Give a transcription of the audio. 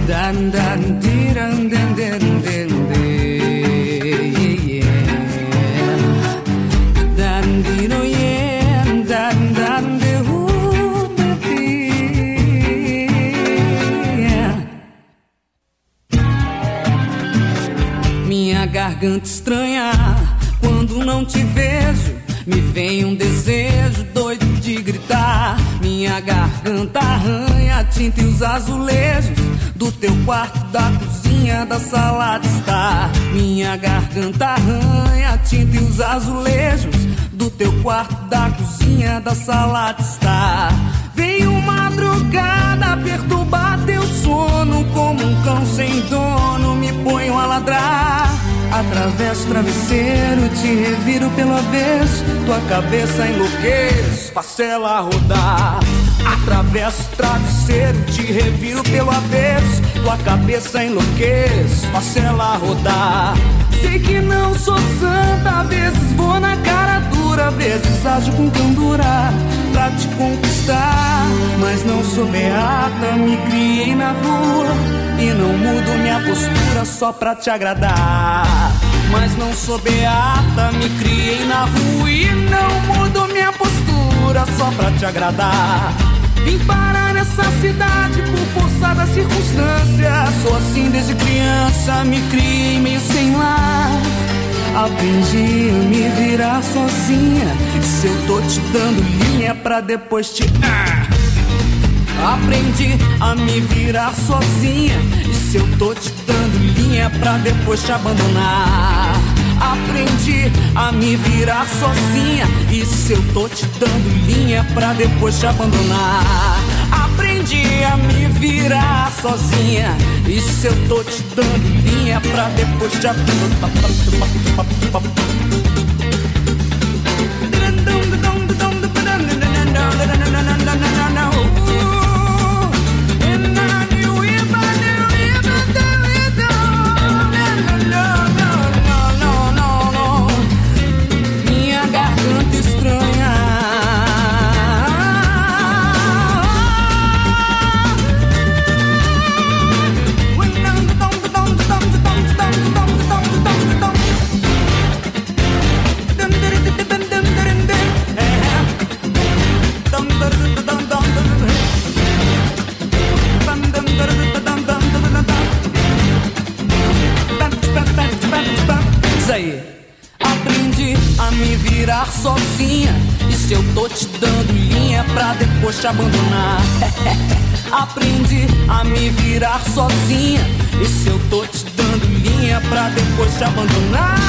Dan dan diran den den den de dan dino yen dan dan de minha garganta estranha quando não te vejo, me vem um desejo doido de gritar. Minha garganta arranha a tinta e os azulejos do teu quarto, da cozinha, da sala de estar. Minha garganta arranha a tinta e os azulejos do teu quarto, da cozinha, da sala de estar. Veio madrugada perturbar teu sono, como um cão sem dono me ponho a ladrar. Atravesso o travesseiro, te reviro pelo avesso, tua cabeça enlouqueço, faço ela rodar. Atravesso o travesseiro, te reviro pelo avesso, tua cabeça enlouqueço, faço ela rodar. Sei que não sou santa, às vezes vou na cara dura, às vezes ajo com candura pra te conquistar. Mas não sou beata, me criei na rua e não mudo minha postura só pra te agradar. Mas não sou beata, me criei na rua e não mudo minha postura só pra te agradar. Vim parar nessa cidade por força da circunstância. Sou assim desde criança, me criei meio sem lar. Aprendi a me virar sozinha, e se eu tô te dando linha pra depois te... Aprendi a me virar sozinha, e se eu tô te dando linha pra depois te abandonar. Aprendi a me virar sozinha, e se eu tô te dando linha pra depois te abandonar. Aprendi a me virar sozinha, e se eu tô te dando linha pra depois te abandonar. Aprendi a me virar sozinha, e se eu tô te dando linha pra depois te abandonar. Aprendi a me virar sozinha, e se eu tô te dando linha pra depois te abandonar.